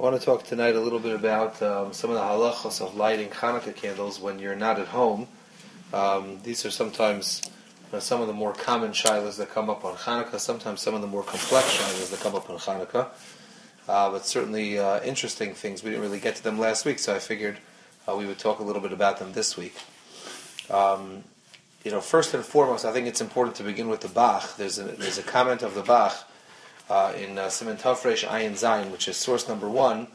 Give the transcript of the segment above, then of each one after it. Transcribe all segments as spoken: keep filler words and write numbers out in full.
want to talk tonight a little bit about um, some of the halachos of lighting Hanukkah candles when you're not at home. Um, these are sometimes uh, some of the more common shilas that come up on Hanukkah, sometimes some of the more complex shilas that come up on Hanukkah. Uh, but certainly uh, interesting things. We didn't really get to them last week, so I figured uh, we would talk a little bit about them this week. Um, you know, first and foremost, I think it's important to begin with the Bach. There's a, there's a comment of the Bach Uh, in uh, Siman Tafresh Ayin Zayin, which is source number one,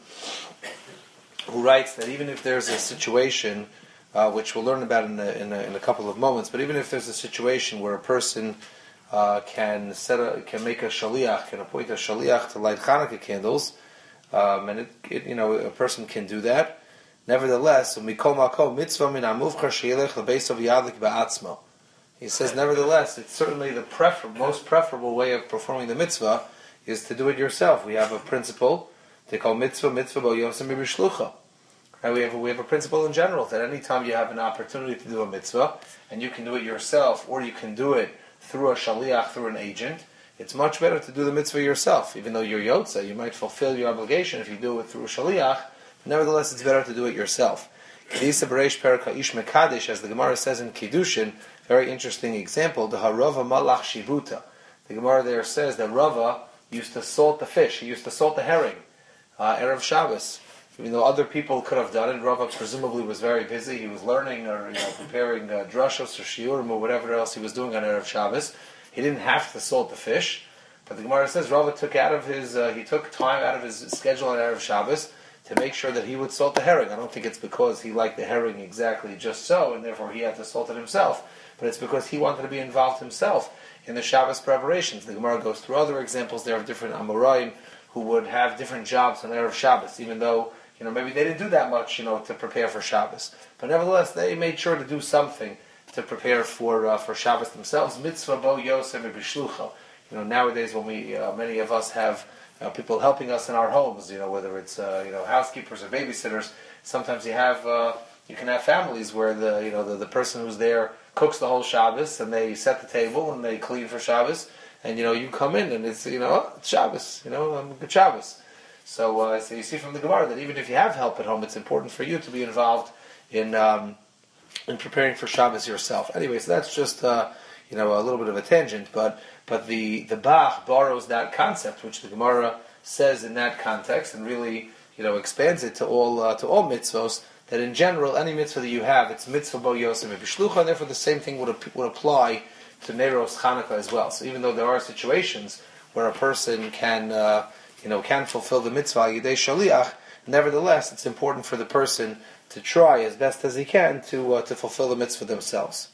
who writes that even if there's a situation, uh, which we'll learn about in a, in, a, in a couple of moments, but even if there's a situation where a person uh, can set a, can make a shaliach, can appoint a shaliach to light Hanukkah candles, um, and it, it, you know a person can do that. Nevertheless, mikol makom mitzvah min amuvchar sheilech lebeisov yadlik ba'atzmo. He says, nevertheless, it's certainly the prefer- most preferable way of performing the mitzvah is to do it yourself. We have a principle they call mitzvah mitzvah bo yosem b'shlucha. Right? We have a, we have a principle in general that any time you have an opportunity to do a mitzvah and you can do it yourself or you can do it through a shaliach, through an agent, it's much better to do the mitzvah yourself. Even though you're yotze, you might fulfill your obligation if you do it through a shaliach. Nevertheless, it's better to do it yourself. Kedisa b'reish perek ha'ish mekadesh, as the Gemara says in Kiddushin, very interesting example, the harava malach shibuta. The Gemara there says that Rava used to salt the fish. He used to salt the herring, uh, Erev Shabbos. Even though other people could have done it, Rava presumably was very busy. He was learning or you know, preparing uh, drashos or shiurim or whatever else he was doing on Erev Shabbos. He didn't have to salt the fish. But the Gemara says Rava took out of his, uh, he took time out of his schedule on Erev Shabbos to make sure that he would salt the herring. I don't think it's because he liked the herring exactly just so, and therefore he had to salt it himself. But it's because he wanted to be involved himself in the Shabbos preparations. The Gemara goes through other examples there of different Amoraim who would have different jobs on Erev Shabbos, even though, you know, maybe they didn't do that much, you know, to prepare for Shabbos. But nevertheless, they made sure to do something to prepare for uh, for Shabbos themselves. Mitzvah bo yosem b'shlucha. You know, nowadays when we, uh, many of us have uh, people helping us in our homes, you know, whether it's, uh, you know, housekeepers or babysitters, sometimes you have, uh, you can have families where the, you know, the, the person who's there cooks the whole Shabbos, and they set the table, and they clean for Shabbos, and, you know, you come in, and it's, you know, oh, it's Shabbos, you know, um, good Shabbos. So, uh, so you see from the Gemara that even if you have help at home, it's important for you to be involved in um, in preparing for Shabbos yourself. Anyway, so that's just, uh, you know, a little bit of a tangent, but but the, the Bach borrows that concept, which the Gemara says in that context, and really, you know, expands it to all uh, to all mitzvos, that in general, any mitzvah that you have, it's mitzvah bo yosem b'shlucha, and therefore the same thing would, would apply to Neiros Chanukah as well. So even though there are situations where a person can, uh, you know, can fulfill the mitzvah yidei shaliach, nevertheless, it's important for the person to try as best as he can to uh, to fulfill the mitzvah themselves.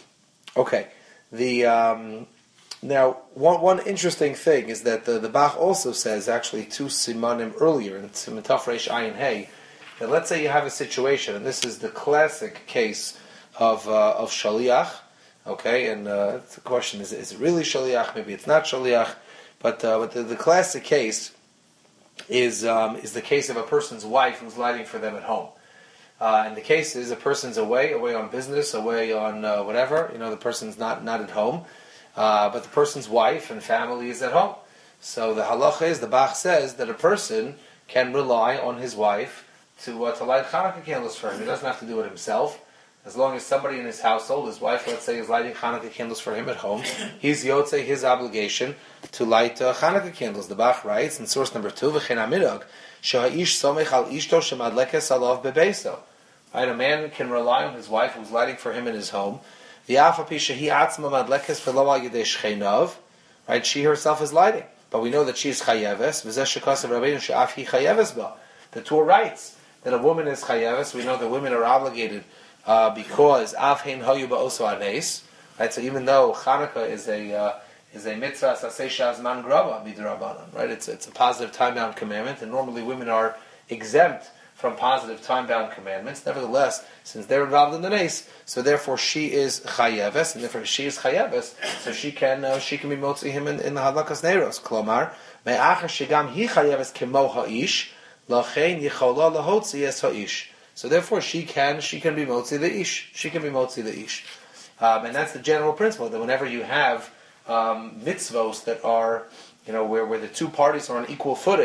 Okay, the um, now one one interesting thing is that the, the Bach also says actually two simanim earlier in Siman Tafresh Ayin Hey. That let's say you have a situation, and this is the classic case of uh, of shaliach, okay? And uh, the question is: is it really shaliach? Maybe it's not shaliach, but uh, but the, the classic case is um, is the case of a person's wife who's lighting for them at home. Uh, and the case is a person's away, away on business, away on uh, whatever. You know, the person's not not at home, uh, but the person's wife and family is at home. So the halacha is, the Bach says that a person can rely on his wife to uh, to light Hanukkah candles for him. He doesn't have to do it himself. As long as somebody in his household, his wife, let's say, is lighting Hanukkah candles for him at home, he's yotze his obligation to light uh, Hanukkah candles. The Bach writes in source number two, V'chein hamirag, sheha'ish somech al ishto shemadlekes alav bebeso. Right, a man can rely on his wife who's lighting for him in his home. V'afapi shehi atzma madlekes v'lo al yedei shcheinav. Right, she herself is lighting, but we know that she is chayeves. V'zeh shekasav rabbeinu she'af hi chayeves ba. The Torah writes that a woman is chayeves. We know that women are obligated uh, because avhein hayu ba'oso anes. Right, so even though Chanukah is a uh, is a mitzvah sasei shazman grava midrabanan. Right, it's it's a positive time-bound commandment, and normally women are exempt from positive time-bound commandments. Nevertheless, since they're involved in the nes, so therefore she is chayeves, and therefore she is chayeves, so she can uh, she can be motzi him in, in the halakas neiros. Klomar me'achar shegam hi chayeves kemo ha'ish. So therefore, she can she can be motzi the ish. She can be motzi the ish, um, and that's the general principle that whenever you have um, mitzvos that are, you know, where, where the two parties are on equal footing,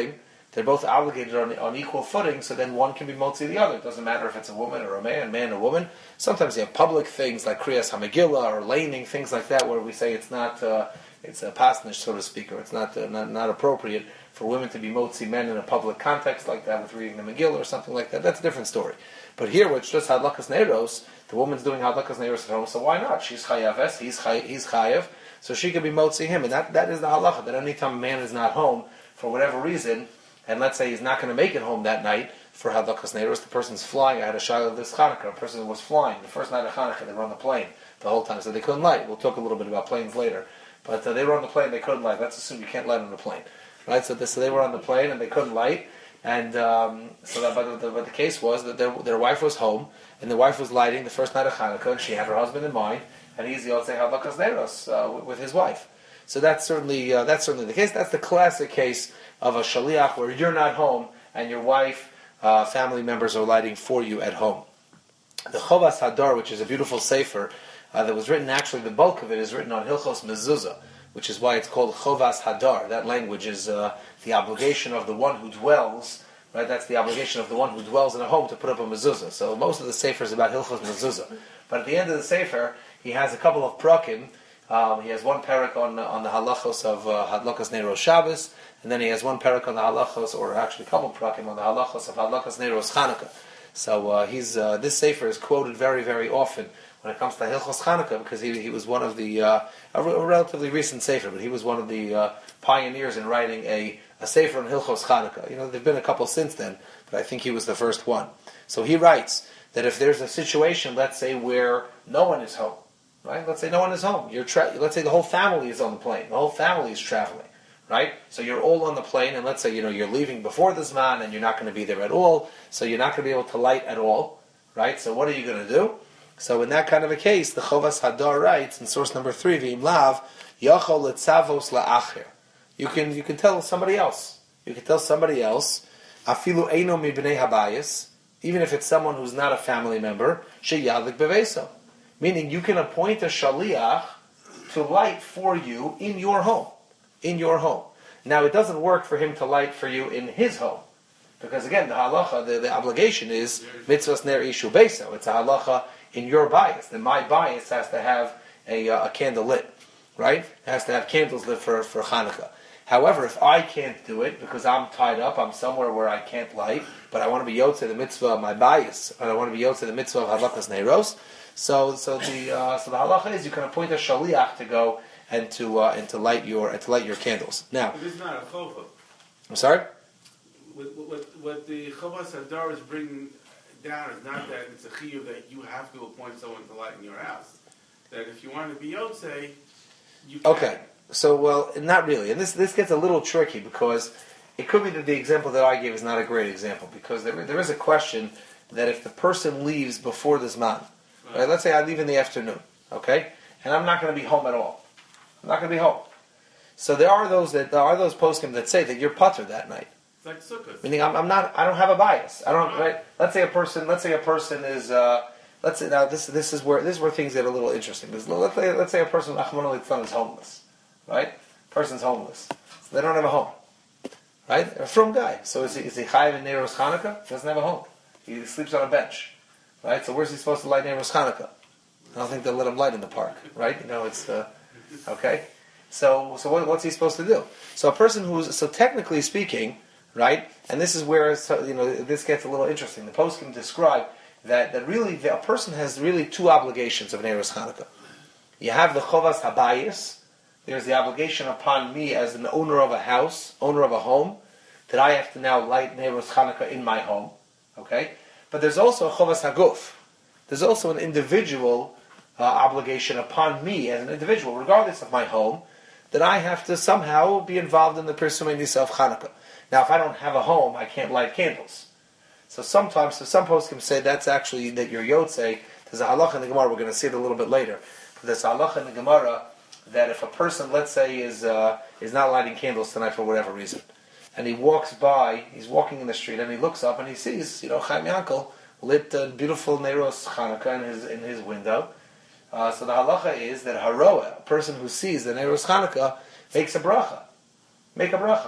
they're both obligated on, on equal footing, so then one can be motzi the other. It doesn't matter if it's a woman or a man, man or woman. Sometimes you have public things like Kriyas HaMegillah or laning, things like that, where we say it's not, uh, it's a pasnish, so to speak, or it's not, uh, not not appropriate for women to be motzi men in a public context like that with reading the Megillah or something like that. That's a different story. But here, where it's just Hadlakas Neiros, the woman's doing Hadlakas Neiros at home, so why not? She's Chayaves, he's chay, he's Chayav, so she could be motzi him. And that, that is the halacha, that any time a man is not home, for whatever reason, and let's say he's not going to make it home that night for Hadlakas Neiros, the person's flying. I had a shiloh this Hanukkah, a person was flying. The first night of Hanukkah, they were on the plane the whole time, so they couldn't light. We'll talk a little bit about planes later. But uh, they were on the plane, they couldn't light. Let's assume you can't light on the plane. Right? So, this, so they were on the plane and they couldn't light. And um, so that, but, the, but the case was that their, their wife was home, and the wife was lighting the first night of Hanukkah, and she had her husband in mind, and he's Yotzei Hadlakas Neiros uh, with, with his wife. So that's certainly uh, that's certainly the case. That's the classic case of a shaliach where you're not home and your wife, uh, family members are lighting for you at home. The Chovas Hadar, which is a beautiful sefer uh, that was written, actually the bulk of it is written on Hilchos Mezuzah, which is why it's called Chovas Hadar. That language is uh, the obligation of the one who dwells, right? That's the obligation of the one who dwells in a home to put up a mezuzah. So most of the sefer is about Hilchos Mezuzah. But at the end of the sefer, he has a couple of prakim. Um, he has one parak on on the halachos of uh, Hadlakas Neiros Shabbos, and then he has one parak on the halachos, or actually a couple prakim on the halachos of Hadlakas Neiros Chanukah. So uh, he's uh, this sefer is quoted very, very often when it comes to Hilchos Chanukah, because he he was one of the uh, a, a relatively recent sefer, but he was one of the uh, pioneers in writing a a sefer on Hilchos Chanukah. You know, there've been a couple since then, but I think he was the first one. So he writes that if there's a situation, let's say, where no one is home. Right? Let's say no one is home. You're tra- let's say the whole family is on the plane. The whole family is traveling. Right? So you're all on the plane, and let's say you know you're leaving before the Zman, and you're not going to be there at all. So you're not going to be able to light at all. Right? So what are you going to do? So in that kind of a case, the Chovas Hadar writes in source number three, V'im lav yachol letzavos la'acher. You can you can tell somebody else. You can tell somebody else. Afilu eino mibnei habayis, even if it's someone who's not a family member. Sheyadlik beveso. Meaning you can appoint a shaliach to light for you in your home. In your home. Now it doesn't work for him to light for you in his home. Because again, the halacha, the, the obligation is mitzvahs ner ishu beso. It's a halacha in your bias. Then my bias has to have a, uh, a candle lit. Right? It has to have candles lit for, for Hanukkah. However, if I can't do it because I'm tied up, I'm somewhere where I can't light, but I want to be yotzei the mitzvah of my bias, and I want to be yotzei the mitzvah of Hadlakas Neiros, So, so the uh, so the halacha is you can appoint a shaliach to go and to uh, and to light your and to light your candles. Now, but this is not a chova. I'm sorry. What, what, what the Chovas Hadar is bringing down is not that it's a chiyuv that you have to appoint someone to light in your house. That if you want to be yotzei, you can. Okay. So, well, not really, and this this gets a little tricky because it could be that the example that I gave is not a great example because there there is a question that if the person leaves before the Zman. Right, let's say I leave in the afternoon, okay, and I'm not going to be home at all. I'm not going to be home. So there are those that there are those poskim that say that you're putter that night. It's like sukkah. Meaning I'm, I'm not. I don't have a bias. I don't. Right? Let's say a person. Let's say a person is. Uh, let's say now this this is where this is where things get a little interesting. Because let's say let's say a person Achman Litzlan is homeless, right? Person's homeless. So they don't have a home, right? A frum guy. So is he is he chayiv in Neiros Hanukkah? Doesn't have a home. He sleeps on a bench. Right, so where's he supposed to light Neiros Hanukkah? I don't think they'll let him light in the park, right? You know, it's uh, okay. So, so what, what's he supposed to do? So, a person who's so technically speaking, right? And this is where so, you know this gets a little interesting. The post can describe that that really the, a person has really two obligations of Neiros Hanukkah. You have the Chovas Habayis. There's the obligation upon me as an owner of a house, owner of a home, that I have to now light Neiros Hanukkah in my home. Okay. But there's also a Chovas Haguf. There's also an individual uh, obligation upon me as an individual, regardless of my home, that I have to somehow be involved in the Pirsumei Nisa of Hanukkah. Now, if I don't have a home, I can't light candles. So sometimes, so some poskim say that's actually that you're yotzei. There's a halacha in the Gemara. We're going to see it a little bit later. But there's a halacha in the Gemara that if a person, let's say, is uh, is not lighting candles tonight for whatever reason, and he walks by, he's walking in the street, and he looks up and he sees, you know, Chaim Yankel lit a beautiful Neiros Hanukkah in his in his window. Uh, so the halacha is that haroa, a person who sees the Neiros Hanukkah, makes a bracha. Make a bracha.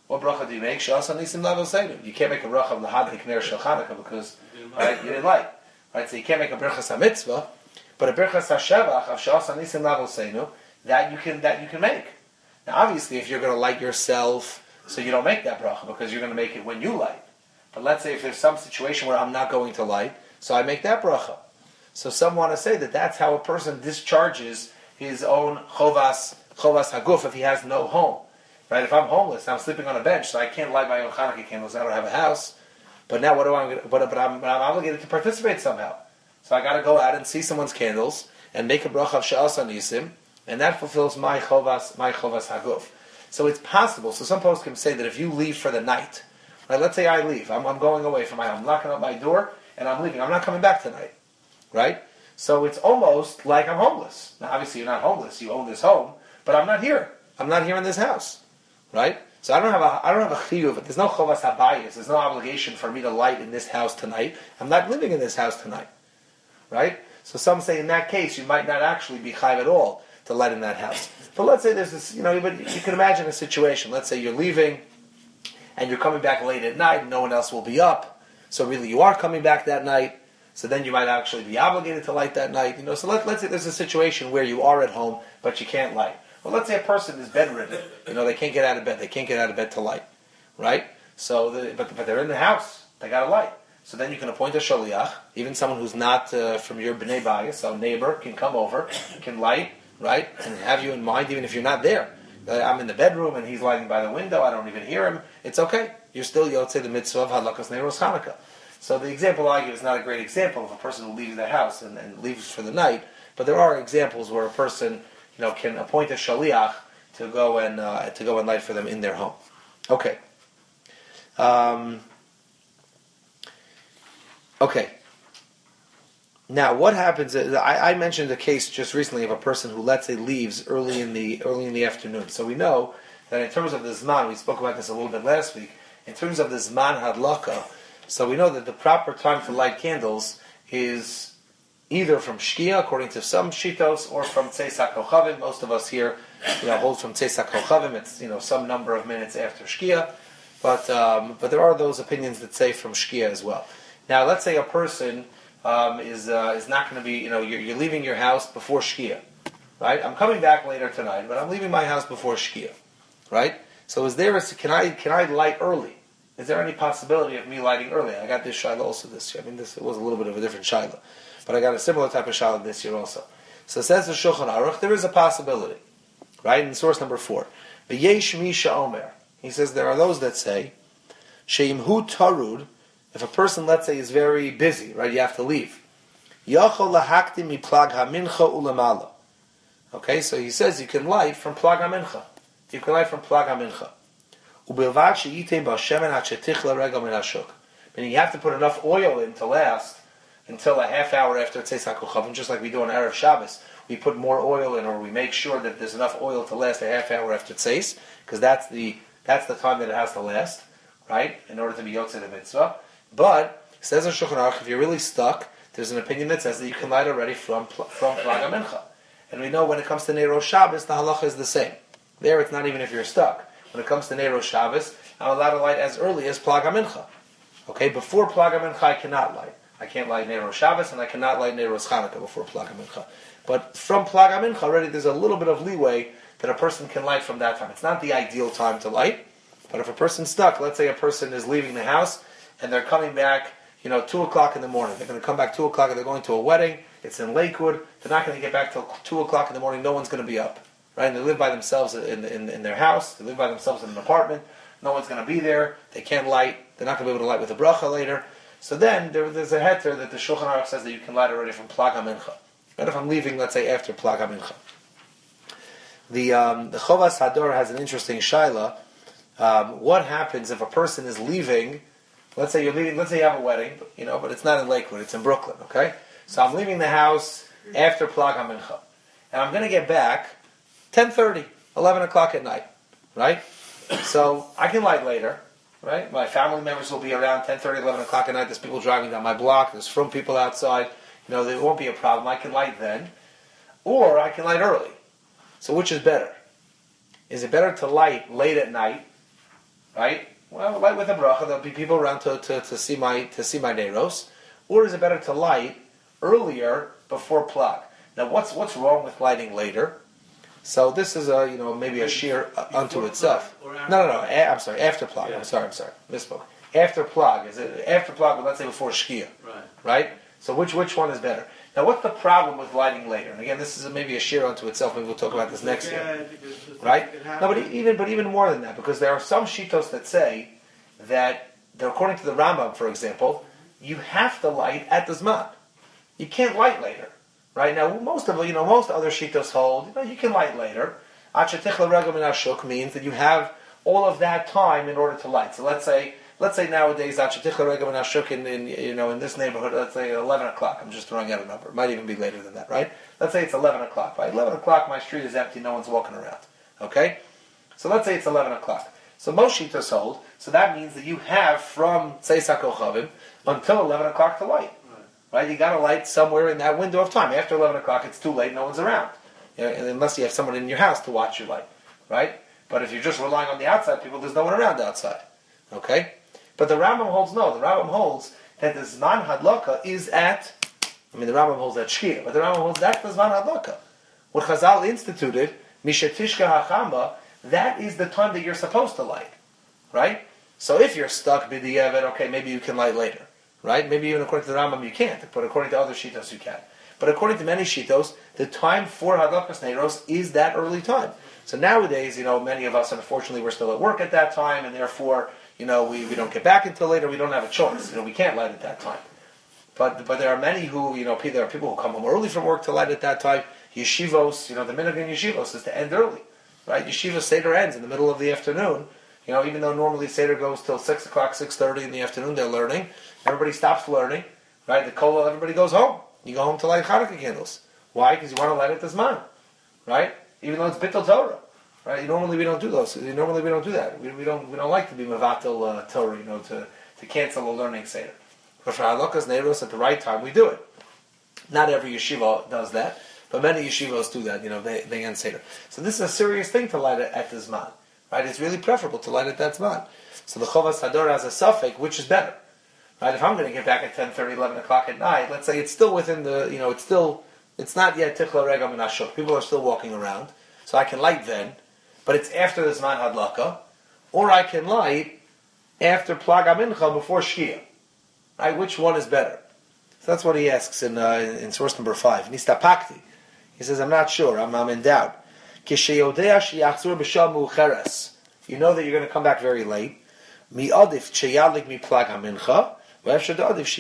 What bracha do you make? She'asa nisim lavel seidu. You can't make a bracha of lahadlik ner shel Chanukah because right, you didn't light. Right, so you can't make a bracha mitzvah, but a bracha shevach of she'asa nisim lavel seidu that you can that you can make. Now, obviously, if you're going to light yourself, so you don't make that bracha because you're going to make it when you light. But let's say if there's some situation where I'm not going to light, so I make that bracha. So some want to say that that's how a person discharges his own chovas chovas haguf if he has no home. Right? If I'm homeless, I'm sleeping on a bench, so I can't light my own Hanukkah candles. I don't have a house. But now, what do I? But, but, I'm, but I'm obligated to participate somehow. So I got to go out and see someone's candles and make a bracha of she'asa nisim, and that fulfills my chovas my chovas haguf. So it's possible. So some folks can say that if you leave for the night, right? Let's say I leave. I'm, I'm going away from my home. I'm locking up my door and I'm leaving. I'm not coming back tonight. Right? So it's almost like I'm homeless. Now, obviously, you're not homeless. You own this home, but I'm not here. I'm not here in this house. Right? So I don't have a I don't have a chiyuv. There's no chovas habayis. There's no obligation for me to light in this house tonight. I'm not living in this house tonight. Right? So some say in that case you might not actually be chayiv at all to light in that house. But let's say there's this, you know, but you can imagine a situation. Let's say you're leaving and you're coming back late at night. And no one else will be up. So really you are coming back that night. So then you might actually be obligated to light that night. You know. So let, let's say there's a situation where you are at home but you can't light. Well, let's say a person is bedridden. You know, they can't get out of bed. They can't get out of bed to light, right? So, the, but but they're in the house. They got to light. So then you can appoint a shaliach, even someone who's not uh, from your bnei bayis, so a neighbor can come over, can light, right, and have you in mind, even if you're not there. Uh, I'm in the bedroom and he's lighting by the window. I don't even hear him. It's okay. You're still yotzei the mitzvah of hadlakas neiros Hanukkah. So the example I give is not a great example of a person who leaves their house and, and leaves for the night, but there are examples where a person, you know, can appoint a shaliach to go and uh, to go and light for them in their home. Okay. Um, okay. Now, what happens? Is, I, I mentioned a case just recently of a person who, let's say, leaves early in the early in the afternoon. So we know that in terms of the zman, we spoke about this a little bit last week. In terms of the zman hadlaka, so we know that the proper time to light candles is either from Shkia, according to some Shitos, or from Tzeis HaKochavim. Most of us here, you know, hold from Tzeis HaKochavim. It's, you know, some number of minutes after Shkia. But um, but there are those opinions that say from Shkia as well. Now, let's say a person um, is uh, is not going to be, you know, you're, you're leaving your house before Shkia, right? I'm coming back later tonight, but I'm leaving my house before Shkia, right? So is there a, can I can I light early? Is there any possibility of me lighting early? I got this shiloh also this year. I mean, this it was a little bit of a different shiloh. But I got a similar type of shiloh this year also. So it says the Shulchan Aruch, there is a possibility. Right? In source number four. V'yesh misha omer. He says there are those that say, she'imhu tarud, if a person, let's say, is very busy, right, you have to leave. Yachol lahakti mi plag ha-mincha ulamala. Okay, so he says you can light from plag ha-mincha. You can light from plag ha-mincha. Ubilvad she'itei ba'shemen ha-chetichla regel min ha-shuk. Meaning you have to put enough oil in to last until a half hour after Tzeis HaKochavim, just like we do on Erev Shabbos. We put more oil in, or we make sure that there's enough oil to last a half hour after Tzeis, because that's the that's the time that it has to last, right, in order to be Yotzei the Mitzvah. But, says in Shulchan Aruch, if you're really stuck, there's an opinion that says that you can light already from, from Plag HaMincha. And we know when it comes to Neiros Shabbos, the halacha is the same. There, it's not even if you're stuck. When it comes to Neiros Shabbos, I'm allowed to light as early as Plag HaMincha. Okay, before Plag HaMincha, I cannot light. I can't light Neiros Shabbos, and I cannot light Neiros Chanukah before Plag HaMincha. But from Plag HaMincha, already there's a little bit of leeway that a person can light from that time. It's not the ideal time to light, but if a person's stuck, let's say a person is leaving the house, and they're coming back, you know, two o'clock in the morning. They're going to come back two o'clock, and they're going to a wedding. It's in Lakewood. They're not going to get back till two o'clock in the morning. No one's going to be up, right? And they live by themselves in, in, in their house. They live by themselves in an apartment. No one's going to be there. They can't light. They're not going to be able to light with a bracha later. So then there, there's a heter that the Shulchan Aruch says that you can light already from Plag HaMincha. But if I'm leaving, let's say, after Plag HaMincha. The um, the Chovas Hador has an interesting shaila. Um, what happens if a person is leaving? Let's say you're leaving. Let's say you have a wedding, you know, but it's not in Lakewood. It's in Brooklyn. Okay, so I'm leaving the house after Plag HaMincha, and I'm going to get back ten thirty, eleven o'clock at night, right? So I can light later. Right? My family members will be around ten thirty, eleven o'clock at night. There's people driving down my block. There's from people outside. You know, there won't be a problem. I can light then. Or I can light early. So which is better? Is it better to light late at night, right? Well, light with a bracha. There'll be people around to, to, to see my to see my neiros. Or is it better to light earlier before plag? Now, what's what's wrong with lighting later? So this is a you know maybe a sheer unto itself. No, no, no. A, I'm sorry. After plag. Yeah. I'm sorry. I'm sorry. Misspoke. After plag is it after plag? But let's say before shkia. Right. Right. So which which one is better? Now, what's the problem with lighting later? And again, this is a, maybe a sheer unto itself. Maybe we'll talk about this next yeah, year. Right? No, but even but even more than that, because there are some shitos that say that, that according to the Rambam, for example, you have to light at the zman. You can't light later. Right now, most of you know most other shitos hold you know you can light later. Achatichla regel min ashuk means that you have all of that time in order to light. So let's say let's say nowadays achatichla regel min ashuk in, in you know in this neighborhood, let's say eleven o'clock. I'm just throwing out a number. It might even be later than that, right? Let's say it's eleven o'clock. By eleven o'clock, my street is empty. No one's walking around. Okay, so let's say it's eleven o'clock. So most shitos hold. So that means that you have from Tzeis HaKochavim until eleven o'clock to light. Right, you got to light somewhere in that window of time. After eleven o'clock, it's too late. No one's around, you know, unless you have someone in your house to watch you light. Right, but if you're just relying on the outside people, there's no one around outside. Okay, but the Rambam holds no. The Rambam holds that the Zman Hadlaka is at. I mean, the Rambam holds that Shkia, but the Rambam holds that's the Zman Hadlaka. What Chazal instituted, Mishetishka Hachamba, that is the time that you're supposed to light. Right. So if you're stuck b'diavad, okay, maybe you can light later. Right? Maybe even according to the Rambam you can't, but according to other shitos you can. But according to many shitos, the time for Hadlakas Neiros is that early time. So nowadays, you know, many of us, unfortunately, we're still at work at that time, and therefore, you know, we, we don't get back until later. We don't have a choice. You know, we can't light at that time. But but there are many who, you know, there are people who come home early from work to light at that time. Yeshivos, you know, the minhag in yeshivos is to end early, right? Yeshiva Seder ends in the middle of the afternoon. You know, even though normally Seder goes till six o'clock, six thirty in the afternoon, they're learning. Everybody stops learning, right? The kol, everybody goes home. You go home to light Hanukkah candles. Why? Because you want to light it this man, right? Even though it's bittul Torah, right? Normally we don't do those. Normally we don't do that. We, we don't we don't like to be mevatel uh, Torah, you know, to, to cancel a learning Seder. But for Hanukkah's neiros at the right time, we do it. Not every yeshiva does that, but many yeshivas do that. You know, they they end Seder. So this is a serious thing to light it at this man, right? It's really preferable to light it at this man. So the Chovas Hador has a suffix, which is better. Right, if I'm going to get back at ten thirty, eleven o'clock at night, let's say it's still within the, you know, it's still, it's not yet Tichla Regam and Ashok. People are still walking around, so I can light then, but it's after the Zman Hadlaka, or I can light after Plag HaMincha before Shkia. Right, which one is better? So that's what he asks in uh, in source number five. Nista Pakti. He says, I'm not sure, I'm, I'm in doubt. Kisheyodea sheyachzur b'shal mu'cheres. You know that you're going to come back very late. Mi'adif cheyadlik mi Plag HaMincha. And he leaves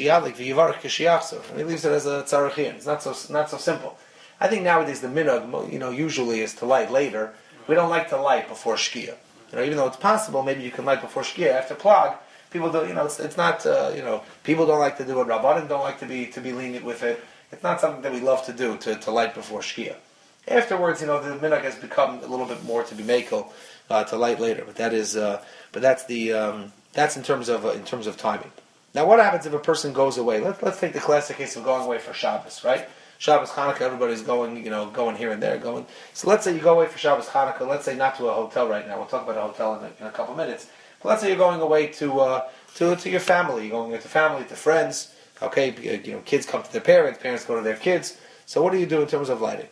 it as a tzarachin. It's not so not so simple. I think nowadays the minhag, you know, usually is to light later. We don't like to light before shkia. You know, even though it's possible, maybe you can light before shkia after plag. People don't, you know, it's, it's not, uh, you know, people don't like to do it. Rabbanim don't like to be to be lenient with it. It's not something that we love to do to, to light before shkia. Afterwards, you know, the minhag has become a little bit more to be makel uh, to light later. But that is, uh, but that's the um, that's in terms of uh, in terms of timing. Now, what happens if a person goes away? Let's let's take the classic case of going away for Shabbos, right? Shabbos, Hanukkah, everybody's going, you know, going here and there, going. So let's say you go away for Shabbos, Hanukkah. Let's say not to a hotel right now. We'll talk about a hotel in a, in a couple of minutes. But let's say you're going away to uh, to to your family. You're going to family, to friends. Okay, you know, kids come to their parents, parents go to their kids. So what do you do in terms of lighting?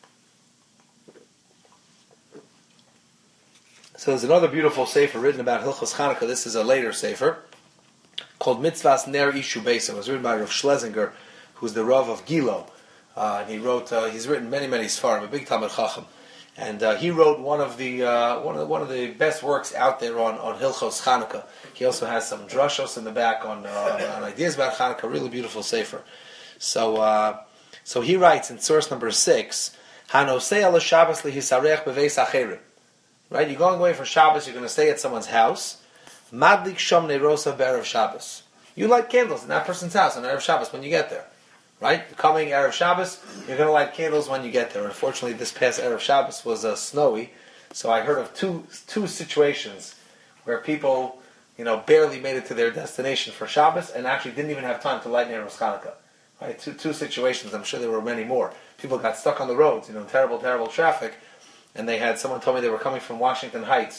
So there's another beautiful sefer written about Hilchos Hanukkah. This is a later sefer called Mitzvahs Ner Ishu Beis. It was written by Rav Schlesinger, who's the Rav of Gilo. Uh, and he wrote, uh, he's written many, many Sfarim, a big Talmid Chacham. And uh, he wrote one of the uh, one of the, one of the best works out there on, on Hilchos Chanukah. He also has some drashos in the back on, uh, on ideas about Chanukah. Really beautiful sefer. So uh, so he writes in source number six, Hanosei ala Shabbos lihisarech beveis acherim. Right, you're going away for Shabbos. You're going to stay at someone's house. Madlik shom neirosa be'erev Shabbos. You light candles in that person's house on Erev Shabbos when you get there. Right? Coming Erev Shabbos, you're going to light candles when you get there. Unfortunately, this past Erev Shabbos was uh, snowy, so I heard of two two situations where people, you know, barely made it to their destination for Shabbos and actually didn't even have time to light Neiros Chanukah. Right? Two two situations. I'm sure there were many more. People got stuck on the roads, you know, terrible, terrible traffic, and they had someone told me they were coming from Washington Heights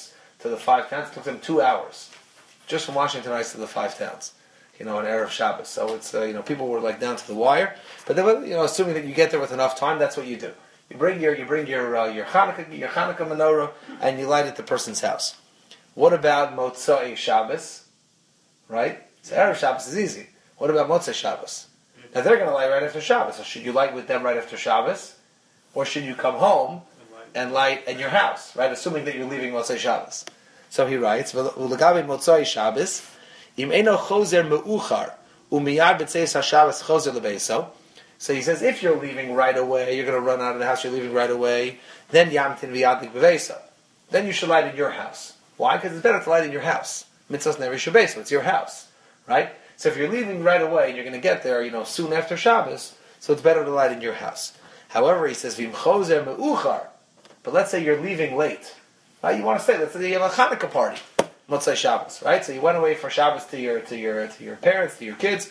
to the five towns. It took them two hours, just from Washington Heights to the five towns. You know, an Erev Shabbos. So it's uh, you know people were like down to the wire. But they were, you know, assuming that you get there with enough time, that's what you do. You bring your you bring your uh, your Hanukkah your Hanukkah menorah and you light it at the person's house. What about Motzei Shabbos? Right? So Erev Shabbos is easy. What about Motzei Shabbos? Now they're going to light right after Shabbos. So should you light with them right after Shabbos, or should you come home and light at your house? Right? Assuming that you're leaving Motzei Shabbos. So he writes, "Ulagabe Motzei Shabbos, im eno chozer meuchar umiyad b'tzeis haShabbos chozer lebeiso." So he says, if you're leaving right away, you're going to run out of the house. You're leaving right away. Then yamtin v'yadlik b'veiso. Then you should light in your house. Why? Because it's better to light in your house. Mitzvahs never shabeso. It's your house, right? So if you're leaving right away and you're going to get there, you know, soon after Shabbos, so it's better to light in your house. However, he says v'im chozer meuchar. But let's say you're leaving late, right? You want to stay. Let's say you have a Hanukkah party, Motzei Shabbos, right? So you went away for Shabbos to your to your to your parents, to your kids,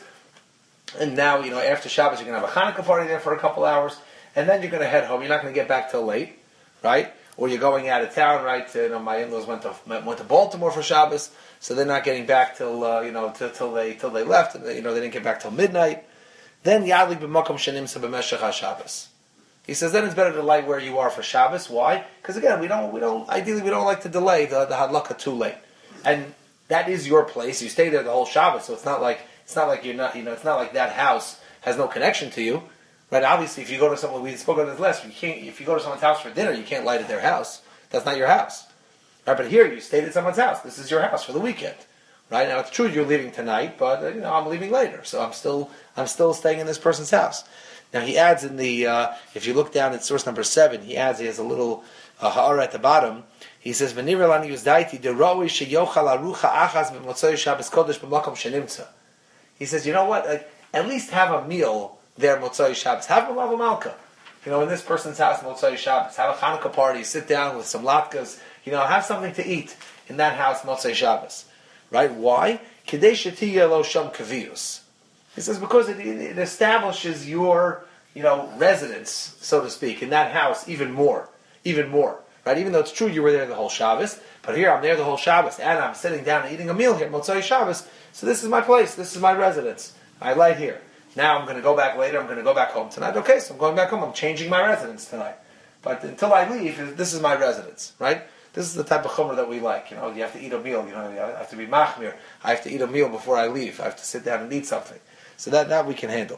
and now you know after Shabbos you're going to have a Hanukkah party there for a couple hours, and then you're going to head home. You're not going to get back till late, right? Or you're going out of town, right? To, you know, my in-laws went to went to Baltimore for Shabbos, so they're not getting back till uh, you know till, till they till they left, and they, you know they didn't get back till midnight. Then yadlik b'makom shenimsa b'meshach haShabbos. He says then it's better to light where you are for Shabbos. Why? Because again, we don't we don't ideally we don't like to delay the the hadlaka too late, and that is your place. You stay there the whole Shabbos, so it's not like it's not like you're not you know it's not like that house has no connection to you. Right, obviously, if you go to someone, we spoke about this last. You can't. If you go to someone's house for dinner, you can't light at their house. That's not your house. Right, but here you stayed at someone's house. This is your house for the weekend. Right now, it's true you're leaving tonight, but uh, you know I'm leaving later, so I'm still I'm still staying in this person's house. Now he adds in the uh, if you look down at source number seven, he adds he has a little uh, ha'ara at the bottom. He says v'nira lani yuzdaiti deroi sheyochal arucha achas b'motzei Shabbos kodesh b'makom shenimtza. He says, you know what? Like, at least have a meal there Motzei Shabbos. Have a Lava Malka. You know, in this person's house Motzei Shabbos. Have a Hanukkah party. Sit down with some latkes. You know, have something to eat in that house Motzei Shabbos. Right? Why? Kidei shetiya lo sham kavius. He says because it, it establishes your, you know, residence, so to speak, in that house even more. Even more. Right? Even though it's true you were there the whole Shabbos, but here I'm there the whole Shabbos, and I'm sitting down and eating a meal here, Motzei Shabbos, so this is my place, this is my residence. I light here. Now I'm going to go back later, I'm going to go back home tonight. Okay, so I'm going back home, I'm changing my residence tonight. But until I leave, this is my residence, right? This is the type of chumrah that we like. You know, you have to eat a meal, you know, you have to be machmir. I have to eat a meal before I leave. I have to sit down and eat something. So that, that we can handle.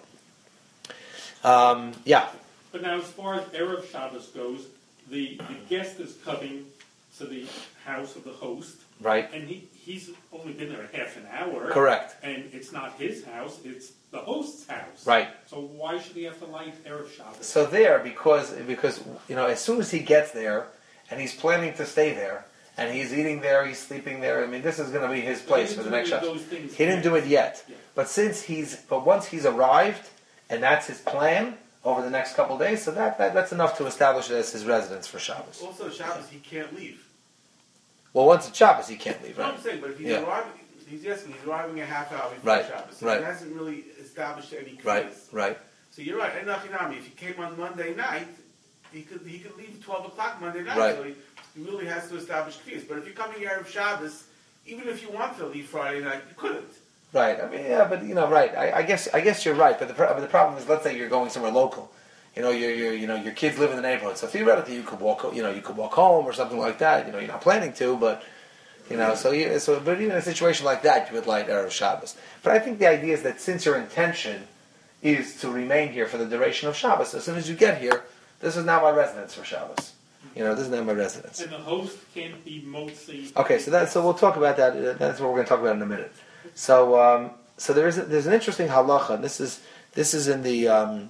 Um, yeah. But now as far as Erev Shabbos goes, the, the guest is coming to the house of the host. Right. And he, he's only been there half an hour. Correct. And it's not his house, it's the host's house. Right. So why should he have to light Erev Shabbos? So there, because, because, you know, as soon as he gets there, and he's planning to stay there, and he's eating there, he's sleeping there, I mean, this is going to be his place for the next Shabbos. He didn't do it yet. Yeah. But since he's, but once he's arrived, and that's his plan over the next couple of days, so that, that that's enough to establish it as his residence for Shabbos. Also, Shabbos, he can't leave. Well, once it's Shabbos, he can't leave, No, right? I'm saying, but if he's Yeah. arriving, he's asking, he's arriving a half hour before Right, Shabbos. So right. he hasn't really established any Right, kviz. right. So you're right. And Nachinami, if he came on Monday night, he could he could leave twelve o'clock Monday night. Right. So he, he really has to establish kviz. But if you're coming here of Shabbos, even if you want to leave Friday night, you couldn't. Right. I mean, yeah, but you know, right. I, I guess, I guess you're right. But the, pro- but the problem is, let's say you're going somewhere local. You know, your your you know your kids live in the neighborhood, so theoretically you could walk. You know, you could walk home or something like that. You know, you're not planning to, but you know, so you, so. But even in a situation like that, you would light Erev Shabbos. But I think the idea is that since your intention is to remain here for the duration of Shabbos, as soon as you get here, this is now my residence for Shabbos. You know, this is now my residence. And the host can't be motzi. Okay, so that so we'll talk about that. That's what we're going to talk about in a minute. So um, so there is a, there's an interesting halacha. And this is this is in the um,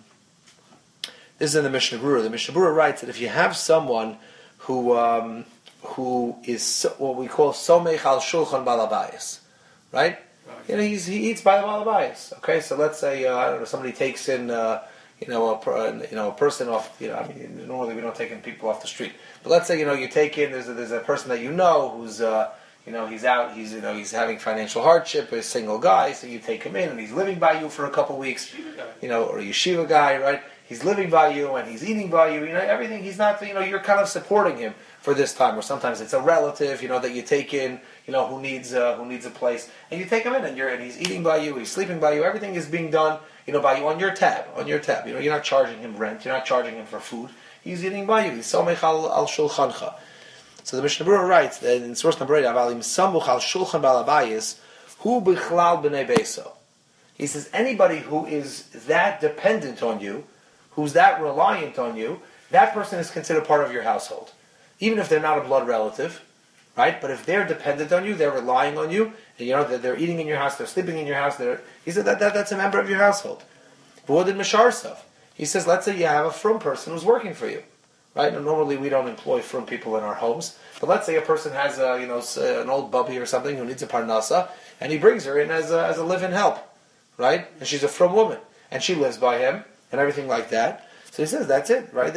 this is in the Mishnah Berurah. The Mishnah Berurah writes that if you have someone who um, who is so, what we call somech al shulchan balabayis, right? You know, he's, he eats by the balabayis. Okay, so let's say uh, I don't know, somebody takes in. Uh, You know, a, you know, a person off. You know, I mean, normally we don't take in people off the street. But let's say, you know, you take in. There's a, there's a person that you know who's, uh, you know, he's out. He's, you know, he's having financial hardship. He's a single guy, so you take him in, and he's living by you for a couple of weeks. You know, or a yeshiva guy, right? he's living by you and he's eating by you. You know, everything. He's not. You know, you're kind of supporting him for this time. Or sometimes it's a relative. You know, that you take in. You know, who needs uh, who needs a place, and you take him in, and you're and he's eating by you. He's sleeping by you. Everything is being done. You know, by you on your tab. On your tab. You know, you're not charging him rent. You're not charging him for food. He's eating by you. He's somech al al shulchancha. So the Mishnah Berurah writes that in source number eight, Avalim samuch al shulchan balabayis hu bichlal b'nei beso. He says anybody who is that dependent on you, who's that reliant on you, that person is considered part of your household, even if they're not a blood relative, right? But if they're dependent on you, they're relying on you, and you know that they're eating in your house, they're sleeping in your house. They're, he said that, that that's a member of your household. But what did Mishar say? He says, let's say you have a frum person who's working for you. Right? And normally we don't employ frum people in our homes, but let's say a person has a, you know, an old bubby or something who needs a parnasa, and he brings her in as a, as a live-in help, right? And she's a frum woman, and she lives by him, and everything like that. So he says, that's it, right?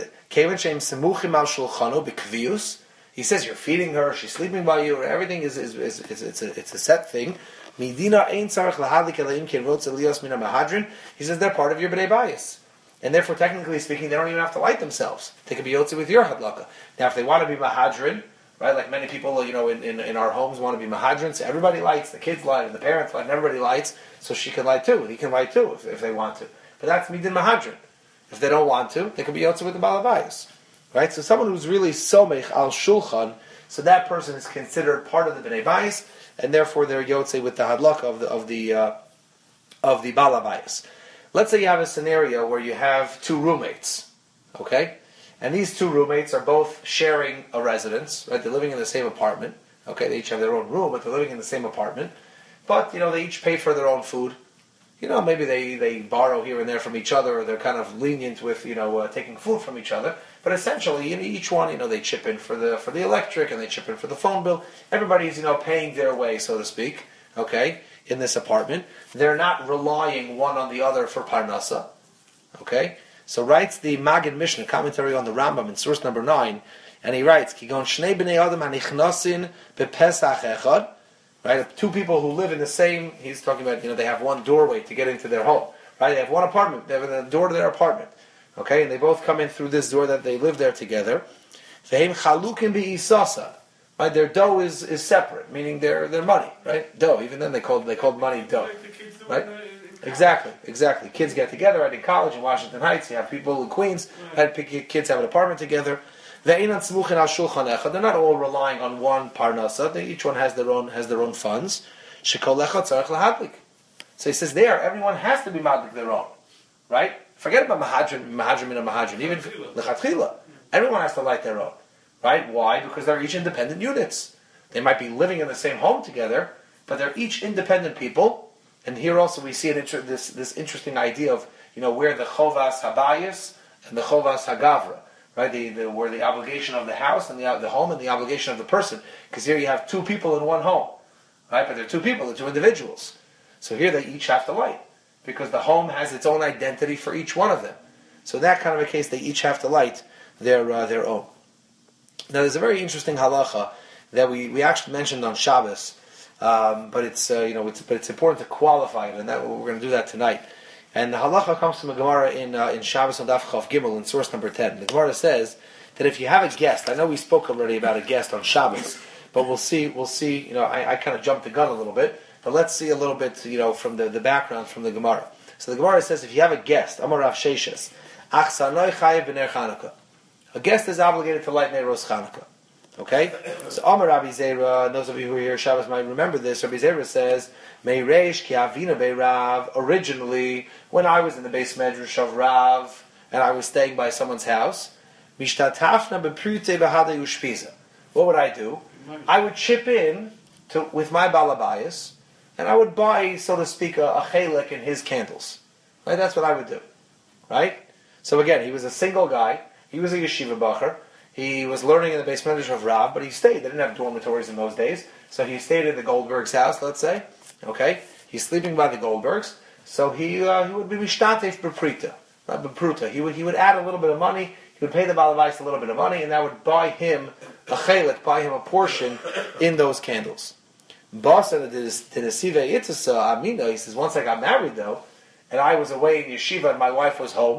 He says, you're feeding her, she's sleeping by you, everything is, is, is, is it's, a, it's a set thing. He says, they're part of your b'nei bayis. And therefore, technically speaking, they don't even have to light themselves. They can be yotze with your hadlaka. Now, if they want to be mahadrin, right, like many people, you know, in, in, in our homes want to be mahadrin, so everybody lights, the kids light, and the parents light, and everybody lights, so she can light too, and he can light too, if, if they want to. But that's midin mahadrin. If they don't want to, they can be yotze with the balabayas. Right? So someone who's really somech al shulchan, so that person is considered part of the b'nei bayis, and therefore they're yotze with the hadlaka of the, of the, uh, of the balabayas. Let's say you have a scenario where you have two roommates, okay? And these two roommates are both sharing a residence, right? They're living in the same apartment, okay? They each have their own room, but they're living in the same apartment. But, you know, they each pay for their own food. You know, maybe they, they borrow here and there from each other, or they're kind of lenient with, you know, uh, taking food from each other. But essentially, you know, each one, you know, they chip in for the for the electric, and they chip in for the phone bill. Everybody's, you know, paying their way, so to speak, okay? In this apartment, they're not relying one on the other for parnasa. Okay, so writes the Magid Mishnah commentary on the Rambam in source number nine, and he writes, "Kigon shnei bnei adam hanichnasin bepesach echad." Right, two people who live in the same. He's talking about, you know, they have one doorway to get into their home. Right, they have one apartment. They have a door to their apartment. Okay, and they both come in through this door that they live there together. Vehem chalukim be'isasa. Right, their dough is, is separate, meaning their their money, right? Dough. Even then, they called they called money dough, right? Exactly, exactly. Kids get together. Right, in college in Washington Heights, you have people in Queens. Right, kids have an apartment together. They're not all relying on one parnasa. They, each one has their own has their own funds. So he says there, everyone has to be madlik their own, right? Forget about mahadrin, mahadrin, and mahadrin. Even lechatchila, everyone has to light their own. Right? Why? Because they're each independent units. They might be living in the same home together, but they're each independent people. And here also we see an inter- this this interesting idea of, you know, where the chovas habayis and the chovas hagavra, right? The, the where the obligation of the house and the the home and the obligation of the person. Because here you have two people in one home, right? But they're two people, they're two individuals. So here they each have to light, because the home has its own identity for each one of them. So in that kind of a case, they each have to light their uh, their own. Now, there's a very interesting halacha that we, we actually mentioned on Shabbos, um, but it's uh, you know it's, but it's important to qualify it, and that we're going to do that tonight. And the halacha comes from a Gemara in uh, in Shabbos on Daf Chav Gimel in source number ten. The Gemara says that if you have a guest, I know we spoke already about a guest on Shabbos, but we'll see we'll see. You know, I, I kind of jumped the gun a little bit, but let's see a little bit, you know, from the, the background from the Gemara. So the Gemara says if you have a guest, Amar Rav Sheshes, Achsanoi Chayev B'ner Chanukah. A guest is obligated to light Neiros Chanukah. Okay? So Amar Rabbi Zera, those of you who are here Shabbos might remember this. Rabbi Zera says, Meireish ki avina bei Rav. Originally, when I was in the base medrash of Rav, and I was staying by someone's house, Mishtatafna beprute behadei ushpiza. What would I do? I would chip in to with my balabayas, and I would buy, so to speak, a, a chelek in his candles. Right? That's what I would do. Right? So again, he was a single guy. He was a yeshiva bacher. He was learning in the base medrash of Rav, but he stayed. They didn't have dormitories in those days, so he stayed at the Goldbergs' house. Let's say, okay, he's sleeping by the Goldbergs, so he uh, he would be mishtatef beprita, not bepruta. He would he would add a little bit of money. He would pay the balabais a little bit of money, and that would buy him a chelik, buy him a portion in those candles. Basa to the sive itzasa amina. He says, once I got married though, and I was away in yeshiva, and my wife was home.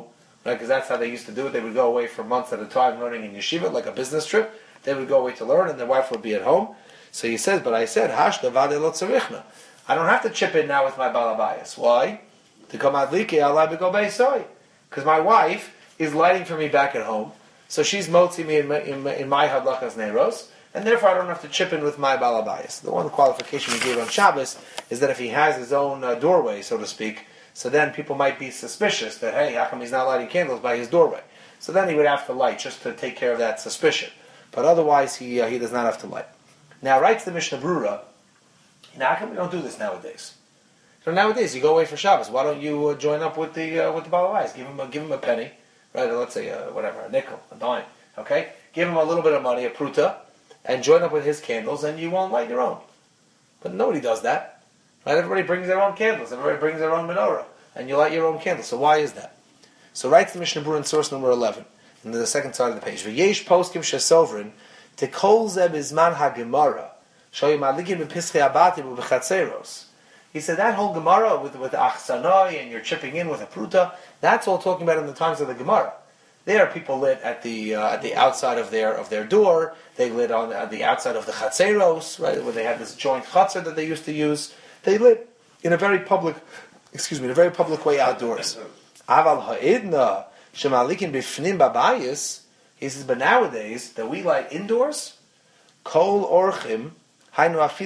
right? Because that's how they used to do it. They would go away for months at a time learning in yeshiva, like a business trip. They would go away to learn, and their wife would be at home. So he says, but I said, Hashda vade lo tzarichna. I don't have to chip in now with my balabayas. Why? To come out like Allah be go beisoy. Because my wife is lighting for me back at home. So she's motzi me in my, in my, in my hadlachas neiros, and therefore I don't have to chip in with my balabayas. The one qualification he gave on Shabbos is that if he has his own uh, doorway, so to speak, so then people might be suspicious that, hey, how come he's not lighting candles by his doorway? So then he would have to light just to take care of that suspicion. But otherwise, he uh, he does not have to light. Now, writes the Mishnah Brura, now how come we don't do this nowadays? So nowadays, you go away for Shabbos. Why don't you uh, join up with the uh, with the Baal Give him a, give him a penny, right? Or let's say uh, whatever, a nickel, a dime. Okay, give him a little bit of money, a pruta, and join up with his candles, and you won't light your own. But nobody does that, right? Everybody brings their own candles. Everybody brings their own menorah, and you light your own candles. So why is that? So writes the Mishnah Brura in source number eleven, in the second side of the page. V'yesh poskim shesovrin tekol ze bizman hagemara shoyu malikim b'pischei abatim u'b'chatzeros. He said that whole Gemara with with achsanoi and you're chipping in with a pruta, that's all talking about in the times of the Gemara. There, people lit at the uh, at the outside of their of their door. They lit on uh, the outside of the chatzeros, right, where they had this joint chatzer that they used to use. They lit in a very public, excuse me, in a very public way outdoors. Aval ha'idna shemalikin b'fnim babayis. He says, but nowadays that we light indoors, kol orchim. He says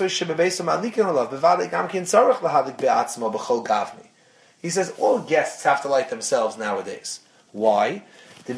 all guests have to light themselves nowadays. Why? He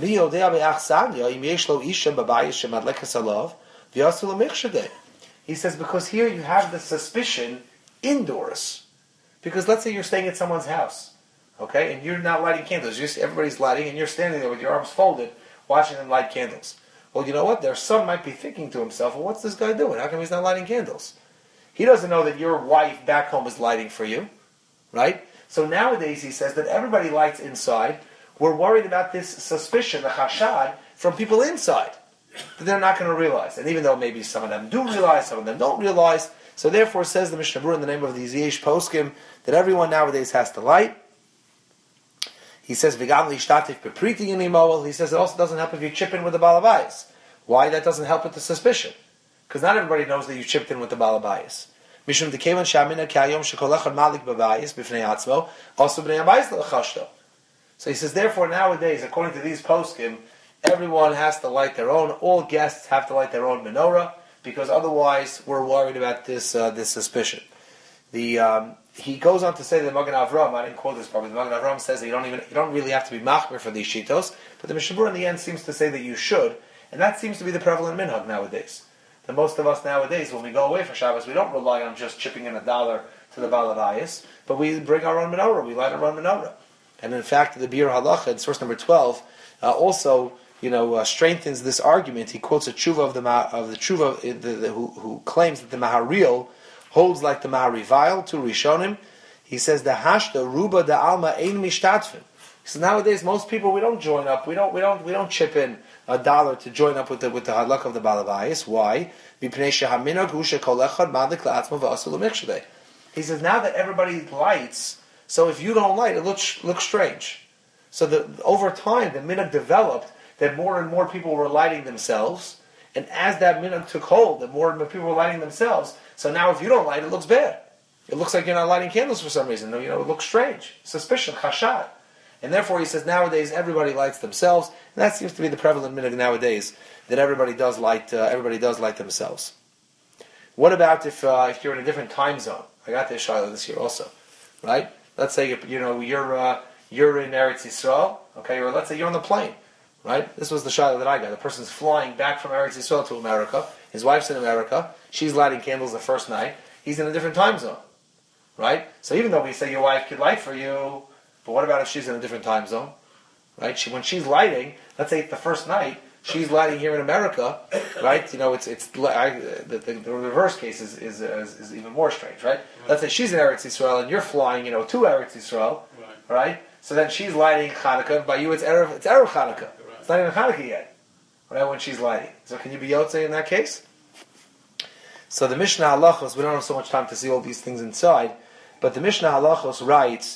says because here you have the suspicion indoors. Because let's say you're staying at someone's house, okay, and you're not lighting candles. You're, everybody's lighting, and you're standing there with your arms folded, watching them light candles. Well, you know what? Their son might be thinking to himself, well, what's this guy doing? How come he's not lighting candles? He doesn't know that your wife back home is lighting for you, right? So nowadays he says that everybody lights inside. We're worried about this suspicion, the chashad, from people inside, that they're not going to realize. And even though maybe some of them do realize, some of them don't realize, so therefore says the Mishnah Brura in the name of the Yesh Poskim, that everyone nowadays has to light. He says, "V'gam li'ishtatif bepriti yinimoel." He says it also doesn't help if you chip in with the balabayas. Why? That doesn't help with the suspicion, because not everybody knows that you chipped in with the balabayas. Mishum dekevan shamina kayom shekolachad malik babayis b'fnei atzmo also b'nei abayis le'chashto. So he says, therefore, nowadays, according to these poskim, everyone has to light their own. All guests have to light their own menorah, because otherwise we're worried about this uh, this suspicion. The um, He goes on to say that the Magen Avram, I didn't quote this probably, the Magen Avram says that you don't even you don't really have to be machmer for these shitos, but the Mishnah Brura in the end seems to say that you should, and that seems to be the prevalent minhag nowadays. That most of us nowadays, when we go away for Shabbos, we don't rely on just chipping in a dollar to the balavayas, but we bring our own menorah, we light our own menorah. And in fact, the Bir Halacha, in source number twelve, uh, also you know uh, strengthens this argument. He quotes a tshuva of the of the tshuva uh, the, the, who, who claims that the Maharil holds like the Maharivile to Rishonim. He says the hashda ruba da alma ein mishtatfin. So nowadays most people we don't join up. We don't we don't we don't chip in a dollar to join up with the with the halakha of the balavayis. Why? He says now that everybody lights, so if you don't light, it looks looks strange. So the, over time the minhag developed that more and more people were lighting themselves, and as that minhag took hold, that more and more people were lighting themselves. So now if you don't light, it looks bad. It looks like you're not lighting candles for some reason. You know, it looks strange. Suspicion, chashad. And therefore he says nowadays everybody lights themselves, and that seems to be the prevalent minhag nowadays, that everybody does light uh, everybody does light themselves. What about if uh, if you're in a different time zone? I got this shayla this year also, right? Let's say you know you're uh, you're in Eretz Yisrael, okay, or let's say you're on the plane, right? This was the shayla that I got. The person's flying back from Eretz Yisrael to America. His wife's in America. She's lighting candles the first night. He's in a different time zone, right? So even though we say your wife could light for you, but what about if she's in a different time zone, right? She, when she's lighting, let's say the first night, she's lighting here in America, right? You know, it's it's I, the, the, the reverse case is is, is is even more strange, right? Right? Let's say she's in Eretz Yisrael and you're flying, you know, to Eretz Yisrael, right? right? So then she's lighting Hanukkah, and by you it's Erev, it's Erev Hanukkah. Right. It's not even Hanukkah yet, right? When she's lighting, so can you be Yotzei in that case? So the Mishnah Halachos, we don't have so much time to see all these things inside, but the Mishnah Halachos writes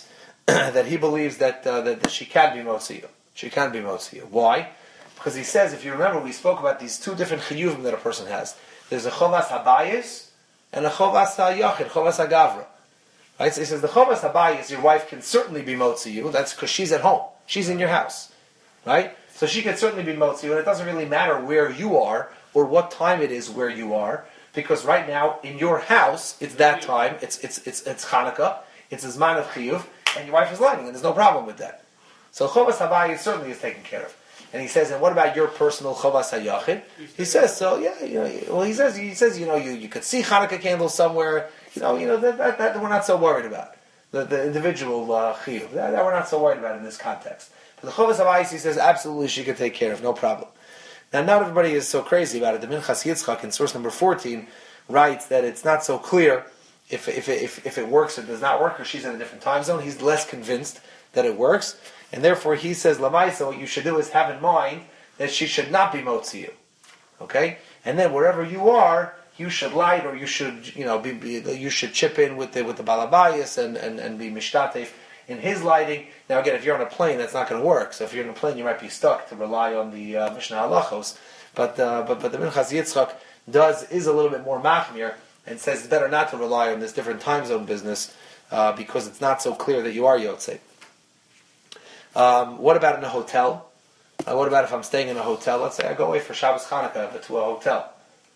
that he believes that, uh, that that she can be motziyu. She can be motziyu. Why? Because he says, if you remember, we spoke about these two different chiyuvim that a person has. There's a chovas habayis and a chovas hayachid, chovas hagavra. Right? So he says the chovas habayis, your wife can certainly be motziyu. That's because she's at home. She's in your house. Right? So she can certainly be motziyu, and it doesn't really matter where you are or what time it is where you are, because right now in your house it's that time. It's it's it's it's Hanukkah. It's a zman of chiyuv, and your wife is lighting, and there's no problem with that. So chovas habayis certainly is taken care of. And he says, and what about your personal chovas hayachid? He says, so yeah, you know, well he says he says you know you, you could see Hanukkah candles somewhere. You know you know that that, that we're not so worried about the the individual uh, chiyuv. That, that we're not so worried about in this context. The Chovas Habayis, he says, absolutely she could take care of, no problem. Now, not everybody is so crazy about it. The Minchas Yitzchak, in source number fourteen, writes that it's not so clear if if if, if it works or does not work, or she's in a different time zone. He's less convinced that it works, and therefore he says, Lamaisa, what you should do is have in mind that she should not be motziyu. Okay? And then wherever you are, you should light, or you should, you know, be, be you should chip in with the with the balabayas and, and, and be mishtatef in his lighting. Now again, if you're on a plane, that's not going to work. So if you're in a plane, you might be stuck to rely on the uh, Mishnah Halachos. But uh, but but the Minchas Yitzchak does is a little bit more machmir and says it's better not to rely on this different time zone business uh, because it's not so clear that you are yotzei. Um, what about in a hotel? Uh, what about if I'm staying in a hotel? Let's say I go away for Shabbos Chanukah to a hotel.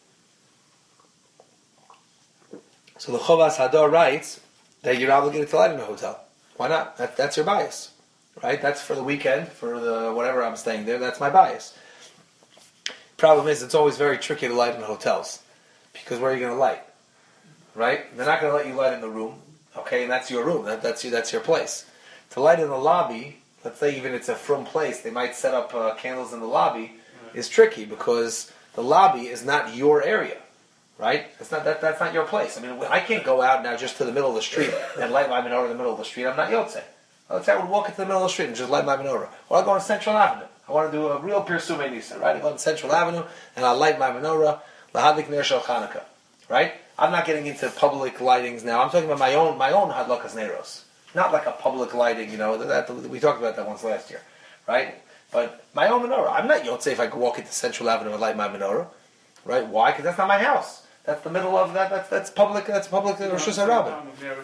So the Chovas Hadar writes that you're obligated to light in a hotel. Why not? That, that's your bias, right? That's for the weekend, for the whatever I'm staying there. That's my bias. Problem is, it's always very tricky to light in hotels because where are you going to light, right? They're not going to let you light in the room, okay? And that's your room. That, that's you. That's your place. To light in the lobby, let's say even it's a frum place, they might set up uh, candles in the lobby. Is tricky because the lobby is not your area. Right? It's not that. That's not your place. I mean, I can't go out now just to the middle of the street and light my menorah in the middle of the street. I'm not yotzei. Let's say I would walk into the middle of the street and just light my menorah. Or I go on Central Avenue. I want to do a real Pirsume Nisa, right? I go on Central Avenue and I light my menorah, lahadlik ner shel Chanukah, right? I'm not getting into public lightings now. I'm talking about my own my own hadlakas neros, not like a public lighting. You know, that, that we talked about that once last year, right? But my own menorah. I'm not yotzei if I go walk into Central Avenue and light my menorah, right? Why? Because that's not my house. That's the middle of that. That's that's public. That's public Rosh Hashanah.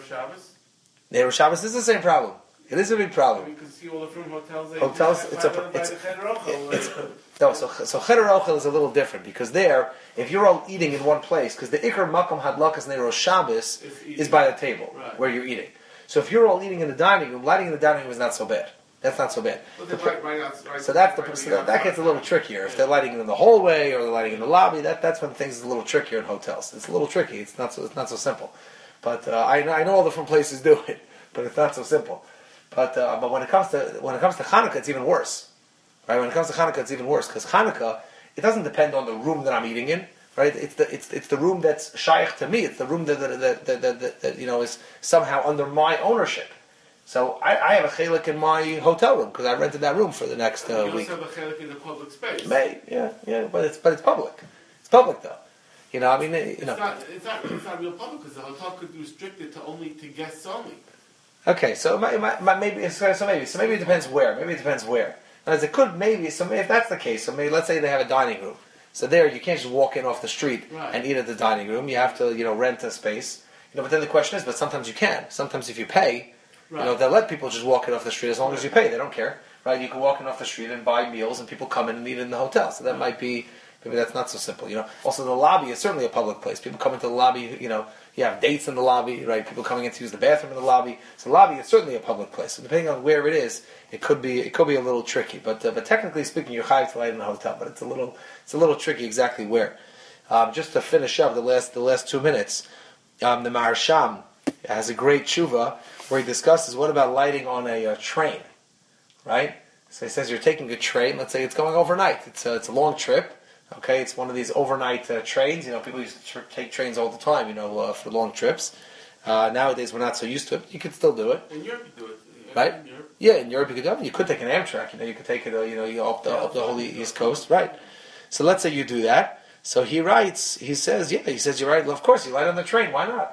Neiru Shabbos is the same problem. It is a big problem. You can see all the from hotels. Hotels. It's a. It's, it's, no. So so Cheder Ochel is a little different because there, if you're all eating in one place, because the Iker Makom Hadlakas Neiru Shabbos is by the table right. where you're eating. So if you're all eating in the dining room, lighting in the dining room is not so bad. That's not so bad. Well, the, right, right outside, so that's the right, so that, that gets a little trickier. If they're lighting in the hallway or they're lighting in the lobby, that, that's when things is a little trickier in hotels. It's a little tricky. It's not so it's not so simple. But uh, I I know all the different places do it, but it's not so simple. But uh, but when it comes to when it comes to Hanukkah, it's even worse, right? When it comes to Hanukkah, it's even worse because Hanukkah it doesn't depend on the room that I'm eating in, right? It's the it's it's the room that's shaykh to me. It's the room that that that, that, that, that, that you know is somehow under my ownership. So I, I have a chelik in my hotel room because I rented that room for the next uh, you week. You also have a chelik in the public space. May, yeah, yeah, but it's but it's public. It's public though. You know, I mean, you it's know. Not, it's not. It's not real public because the hotel could be restricted to only to guests only. Okay, so my, my, my, maybe so maybe so maybe it depends where. Maybe it depends where. As it could maybe so maybe if that's the case, so maybe let's say they have a dining room. So there you can't just walk in off the street right. and eat at the dining room. You have to you know rent a space. You know, but then the question is, but sometimes you can. Sometimes if you pay. Right. You know, they'll let people just walk in off the street as long right. as you pay. They don't care, right? You can walk in off the street and buy meals, and people come in and eat in the hotel. So that right. might be maybe that's not so simple. You know, also the lobby is certainly a public place. People come into the lobby. You know, you have dates in the lobby, right? People coming in to use the bathroom in the lobby. So the lobby is certainly a public place. So depending on where it is, it could be it could be a little tricky. But uh, but technically speaking, you're chayav to light in the hotel, but it's a little it's a little tricky exactly where. Um, just to finish up the last the last two minutes, um, the Maharsham has a great tshuva where he discusses what about lighting on a uh, train, right? So he says you're taking a train. Let's say it's going overnight. It's a, it's a long trip. Okay, it's one of these overnight uh, trains. You know, people used to tr- take trains all the time. You know, uh, for long trips. Uh, nowadays we're not so used to it. You could still do it. In Europe, you do it. Right? In Europe. Yeah, in Europe you could do it. You could take an Amtrak. You know, you could take it. Uh, you know, you up the yeah, up the whole East Coast, right? So let's say you do that. So he writes. He says, yeah. He says you're right. Well, of course, you light on the train. Why not?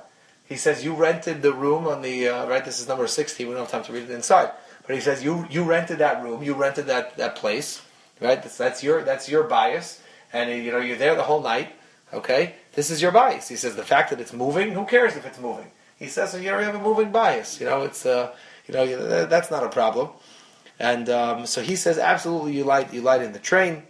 He says you rented the room on the uh, right. This is number sixteen. We don't have time to read it inside, but he says you you rented that room. You rented that, that place, right? That's, that's your that's your bias, and you know you're there the whole night. Okay, this is your bias. He says the fact that it's moving. Who cares if it's moving? He says so you already have a moving bias. You know it's uh, you know that's not a problem. And um, so he says absolutely you light you light in the train.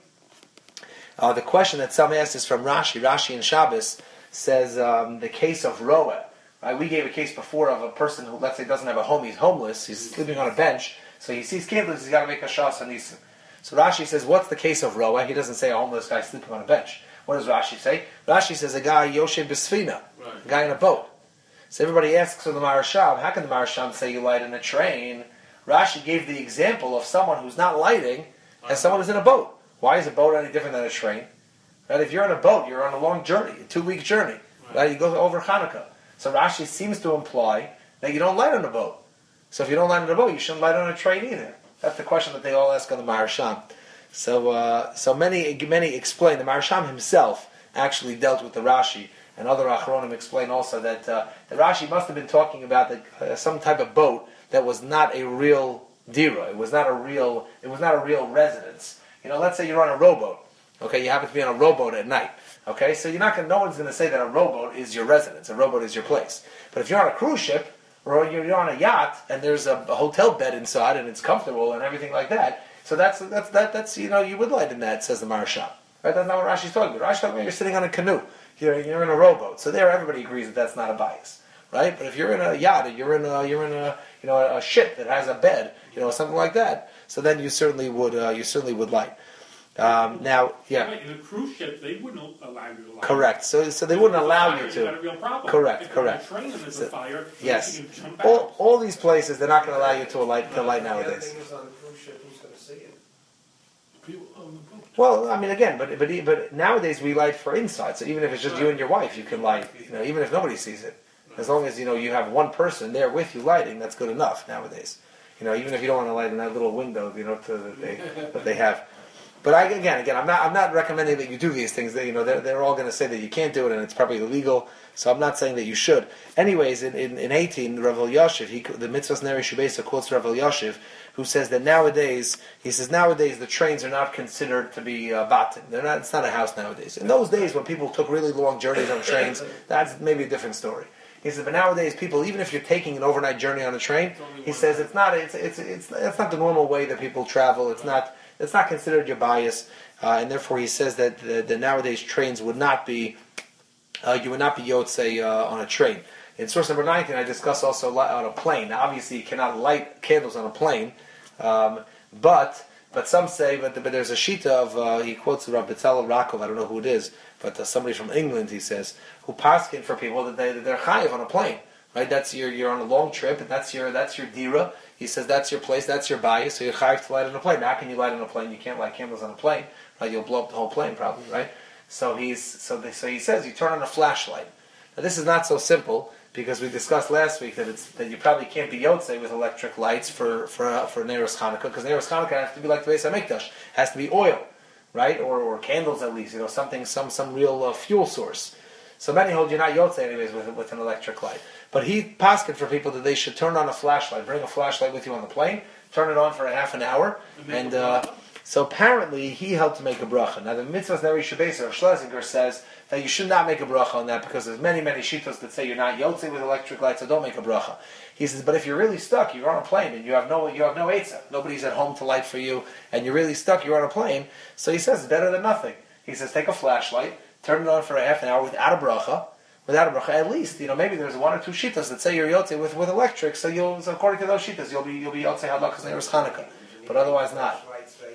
Uh, the question that some asked is from Rashi. Rashi in Shabbos says um, the case of Roa. Right? We gave a case before of a person who, let's say, doesn't have a home. He's homeless. He's sleeping on a bench. So he sees candles. He's got to make a shas on Nisim. So Rashi says, what's the case of Roa? He doesn't say a homeless guy sleeping on a bench. What does Rashi say? Rashi says a guy Yoshe B'Sfina, right. A guy in a boat. So everybody asks from the Marasham, how can the Marasham say you light in a train? Rashi gave the example of someone who's not lighting as someone who's in a boat. Why is a boat any different than a train? Right? If you're on a boat, you're on a long journey, a two-week journey. Right? Right? You go over Hanukkah. So Rashi seems to imply that you don't light on a boat. So if you don't light on a boat, you shouldn't light on a train either. That's the question that they all ask on the Marasham. So, uh, so many many explain. The Marasham himself actually dealt with the Rashi, and other Achronim explain also that uh, the Rashi must have been talking about the, uh, some type of boat that was not a real dira. It was not a real. It was not a real residence. You know, let's say you're on a rowboat. Okay, you happen to be on a rowboat at night. Okay, so you're not going. No one's going to say that a rowboat is your residence. A rowboat is your place. But if you're on a cruise ship or you're, you're on a yacht and there's a, a hotel bed inside and it's comfortable and everything like that, so that's that's that that's you know you would light in that, says the Marasham. Right? That's not what Rashi's talking about. Rashi's talking about you're sitting on a canoe. You're you're in a rowboat. So there, everybody agrees that that's not a bias, right? But if you're in a yacht, or you're in a you're in a you know a ship that has a bed, you know something like that, so then you certainly would uh, you certainly would light. Um, now, yeah. In a cruise ship, they wouldn't allow you to light. Correct. So, so they wouldn't allow you to. You got a real problem. Correct. If correct. On a train and there's so, a fire, yes. you can jump all out. all these places, they're not going to allow you to light to light nowadays. The other thing is on the cruise ship, who's going to see it? People on the boat. Well, I mean, again, but but but nowadays we light for inside. So even if it's just you and your wife, you can light. You know, even if nobody sees it, as long as you know you have one person there with you lighting, that's good enough nowadays. You know, even if you don't want to light in that little window, you know, to, that they that they have. But I, again, again, I'm not. I'm not recommending that you do these things. That, you know, they're, they're all going to say that you can't do it, and it's probably illegal. So I'm not saying that you should. Anyways, in, in, in eighteen, Rav Elyashiv, he the Mitzvahs Neri Shubesa quotes Rav Elyashiv, who says that nowadays, he says nowadays the trains are not considered to be uh, batim. They're not. It's not a house nowadays. In those days, when people took really long journeys on trains, that's maybe a different story. He says, but nowadays, people, even if you're taking an overnight journey on a train, he says it's not. It's it's it's it's not the normal way that people travel. It's not. It's not considered your bias, uh, and therefore he says that the, the nowadays trains would not be, uh, you would not be yotzei uh, on a train. In source number nineteen, I discuss also li- on a plane. Now, obviously, you cannot light candles on a plane, um, but but some say, but, but there's a shita of uh, he quotes Rabbi Tzal Rakov. I don't know who it is, but uh, somebody from England, he says, who paskin for people that they that they're chayiv on a plane. Right, that's your you're on a long trip, and that's your that's your dira. He says that's your place, that's your bias, so you're chayiv to light on a plane. How can you light on a plane? You can't light candles on a plane, right? You'll blow up the whole plane probably, right? So he's so they, so he says you turn on a flashlight. Now this is not so simple because we discussed last week that it's that you probably can't be yotzei with electric lights for for uh, for Neiros Hanukkah because Neiros Hanukkah has to be like the Beis Hamikdash, has to be oil, right? Or or candles at least, you know, something some some real uh, fuel source. So many hold you're not yotzei anyways with with an electric light. But he paskin for people that they should turn on a flashlight, bring a flashlight with you on the plane, turn it on for a half an hour, and uh, so apparently he helped to make a bracha. Now the Mitzvahs Neri Shubesa, Schlesinger says that you should not make a bracha on that because there's many, many shitos that say you're not yotzei with electric lights, so don't make a bracha. He says, but if you're really stuck, you're on a plane and you have no you have no eitzah, nobody's at home to light for you, and you're really stuck, you're on a plane, so he says it's better than nothing. He says take a flashlight, turn it on for a half an hour without a bracha, Without a bracha, at least you know maybe there's one or two shitas that say you're yotzei with, with electric. So you'll so according to those shitas you'll be you'll be yotzei halakas neiros Hanukkah, but otherwise not.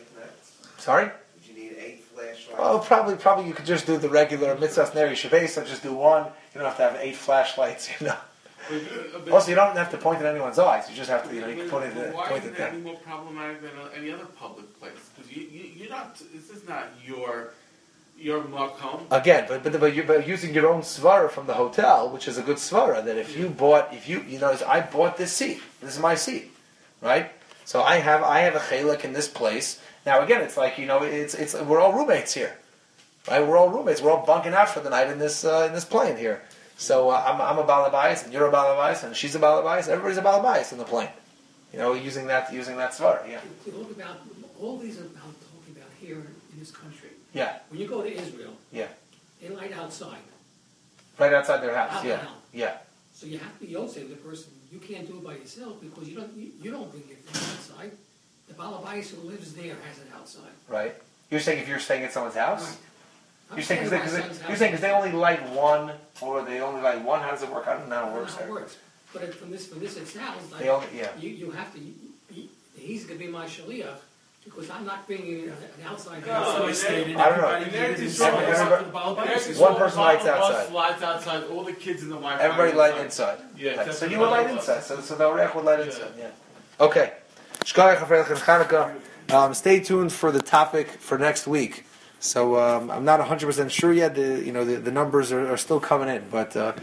Sorry. Would you need eight flashlights? Oh, probably probably you could just do the regular mitzvahs neri shuvesa. Just do one. You don't have to have eight flashlights. You know. Also, you don't have to point at anyone's eyes. You just have to you know you can point it Why point is it it there. any more problematic than any other public place? Because you, you you're not. This is not your. Your makom. Again, but but, but you're but using your own svara from the hotel, which is a good svara. That if you bought, if you you know, I bought this seat. This is my seat, right? So I have I have a chelik in this place. Now again, it's like you know, it's it's we're all roommates here, right? We're all roommates. We're all bunking out for the night in this uh, in this plane here. So uh, I'm, I'm a balabais, and you're a balabais, and she's a balabais. Everybody's a balabais in the plane. You know, using that using that svar. Yeah. We talk about all these are about talking about here in this country. Yeah. When you go to Israel, Yeah. they light outside. Right outside their house. Out Yeah. loud. Yeah. So you have to be Yosef, the person. You can't do it by yourself because you don't you, you don't bring it from outside. The balabais who lives there has it outside. Right. You're saying if you're staying at someone's house. Right. I'm You're saying because staying they, at my cause son's they, house. you're saying 'cause they only light one, or they only light one. How does it work? I don't know how I it don't works know how there. it works. But it, from this from this it sounds like They only, yeah. you you have to. You, you, he's going to be my shaliach because I'm not bringing an, an outside. No, house. and then- I don't know. and then it's just- Every- everybody- Every- One person lights Bus outside. lights outside. All the kids in the Wi-Fi. Everybody are light inside. Yeah, Right. except So for you the would light Wi-Fi. inside. So, so the Orech would light inside. Yeah. Okay. Shkoyach Hafreich and Chanukah. Um, stay tuned for the topic for next week. So um, I'm not one hundred percent sure yet. The you know the, the numbers are, are still coming in, but. Uh,